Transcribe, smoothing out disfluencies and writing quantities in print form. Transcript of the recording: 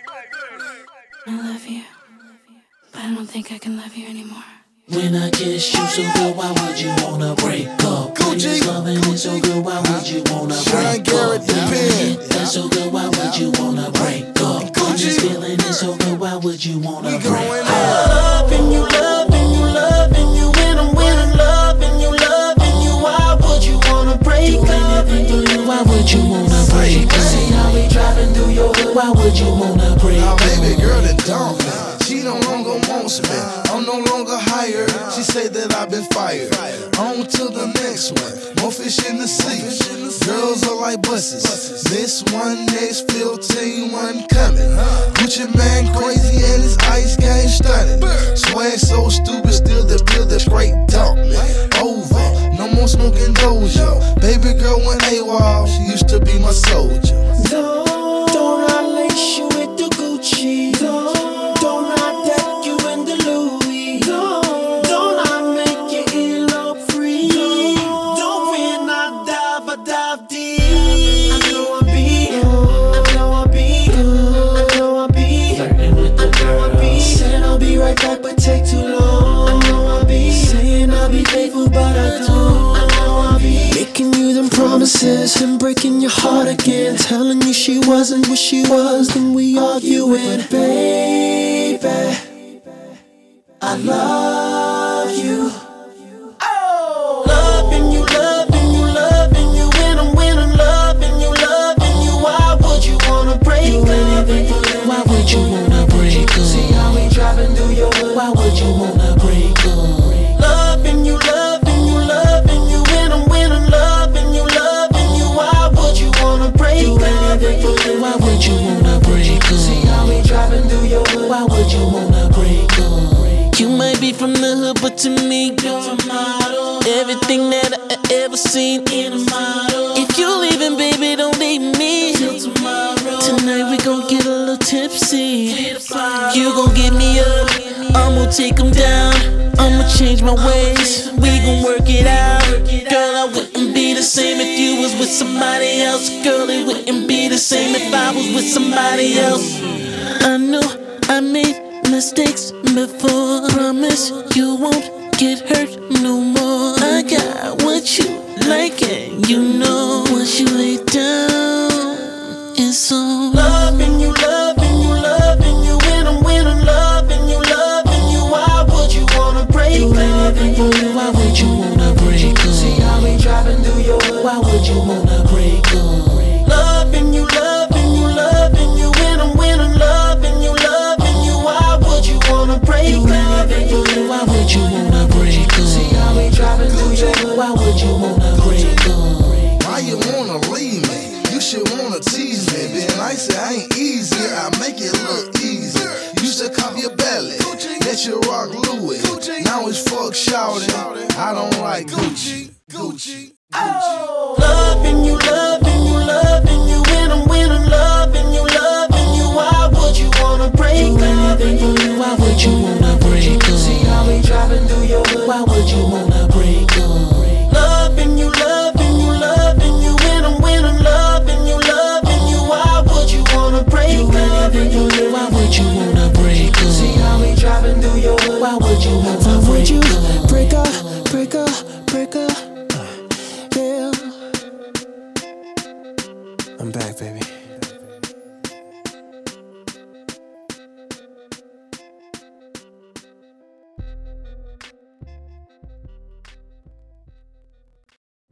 I love you, but I don't think I can love you anymore. When I kiss you so good, why would you wanna break up? When this loving is so good, why would you wanna break up? That's so good, why would you wanna break up? When this feeling is so good, why would you wanna break up? Loving you, loving you, loving you. When I'm loving you, why would you wanna break up? Why would you wanna break up? See how we driving through your hood, why would you wanna break up? Now baby girl that dump me, she no longer wants me, I'm no longer hired. She say that I've been fired. On to the next one, more fish in the sea. Girls are like buses, this one, next 15, one coming. Gucci man crazy and his ice game stunning. Swag so stupid, still the feel that straight dump me. Over, no more smoking doja. Baby girl went AWOL, she used to be my soldier. Don't I lace you with the Gucci? Don't I deck you in the Louis? Don't I make you earlobe free? Don't when I dive deep. I know I be flirting with the girls. Saying I'll be right back, but take too long. I know I be saying I'll be faithful, but I don't. I know I be making you them promises and breaking your heart again. Telling you she wasn't what she was, then we arguing. But baby, I love you. Oh, loving you, loving you, loving you. When I'm loving you, why would you wanna break up? Why would you wanna break up? See how we driving through your hood, why would you wanna break up? Loving you, loving you, loving you. When I'm loving you, why would you wanna break up? Why would you wanna break up? See how we driving through your hood, why would you wanna break up? You might be from the hood, but to me, you're a model. Everything that I ever seen in a model. If you leaving, baby, don't leave me till tomorrow. Tonight we gon' get a little tipsy. You gon' get me up, I'ma take 'em down. I'ma change my ways, we gon' work it out. Girl, I wouldn't be the same if you was with somebody else. Girl, it wouldn't be the same if I was with somebody else. I know I made mistakes before. Promise you won't get hurt no more. I got what you like and you know. Once you lay down, it's on. Loving you, loving you, loving you. When I'm loving you, why would you wanna break up? Why would you wanna break up? See how we driving through your hood, why would you wanna break up? Loving you, loving you, loving you. When I'm loving you, why would you wanna break up? Why would you wanna break up? See how we driving through your hood, why would you wanna break up? Why you wanna leave me? You should wanna tease me. Being nice, it ain't easy, I make it look easy. Used to cuff your belly, let you rock Louis. Now it's fuck shouting, I don't like Gucci. Oh, loving you, loving you, loving you. When I'm loving you, why would you wanna break up? Why would you wanna break up? See how we driving through your hood, why would you wanna break up? Loving you, loving you, loving you. When I'm loving you, why would you wanna break up? Why would you wanna break up? See how we driving through your hood, why would you wanna break up? Break up,